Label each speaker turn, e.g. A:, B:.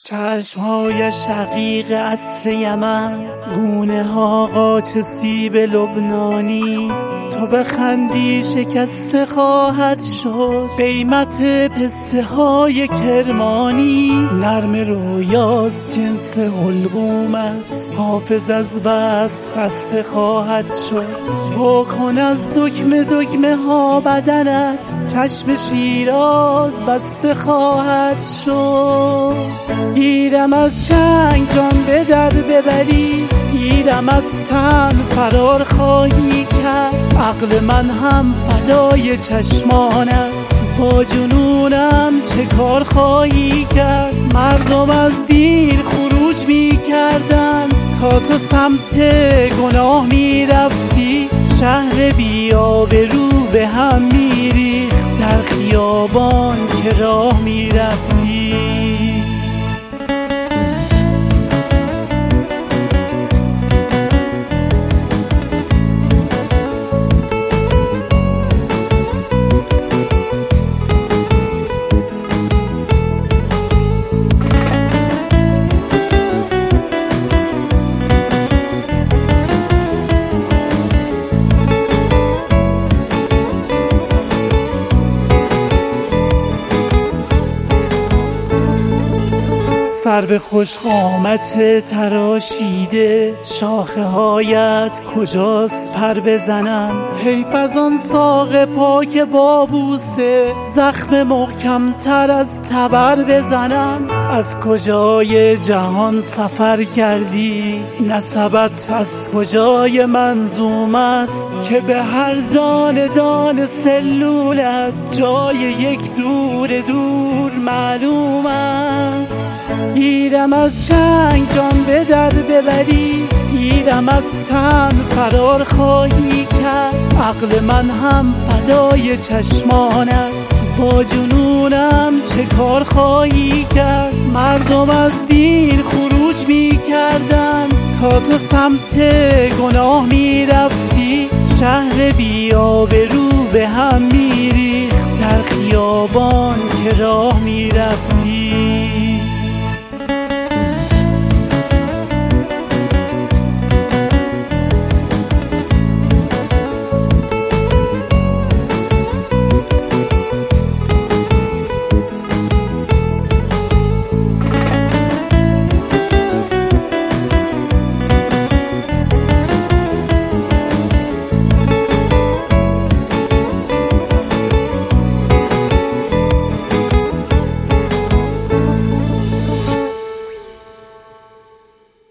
A: چشمهای شقیق عصر یمن، گونه ها قاچ سیب لبنانی. تو بخندی شکسته خواهد شد قیمت پسته های کرمانی. نرم رویاست جنس حلقومت، حافظ از وصل خسته خواهد شد. واکن از دگمه ها بدنت، چشم شیراز بسته خواهد شد. گیرم از چنگ جان به در ببری، گیرم از تن فرار خواهی کرد. عقل من هم فدای چشمانت، با جنونم چه کار خواهی کرد. مردم از دیر خروج می کردن تا تو سمت گناه می رفتی. شهر بی آبرو به هم می ریخت در خیابان که راه می رفتی. سرو خوش قامت تراشیده، شاخه هایت کجاست پر بزنم. حیف از آن ساق پاک بابوسه، زخم محکم تر از تبر بزنم. از کجای جهان سفر کردی، نسبت از کجای منظوم است که به هر دانه دانه سلولت جای یک دور دور معلوم است. گیرم از چنگ جان به در ببری، گیرم از تن فرار خواهی کرد. عقل من هم فدای چشمانت، با جنونم چه کار خواهی کرد. مردم از دیر خروج می کردن تا تو سمت گناه می رفتی. شهر بی آبرو به هم می ریخت در خیابان که راه می رفتی.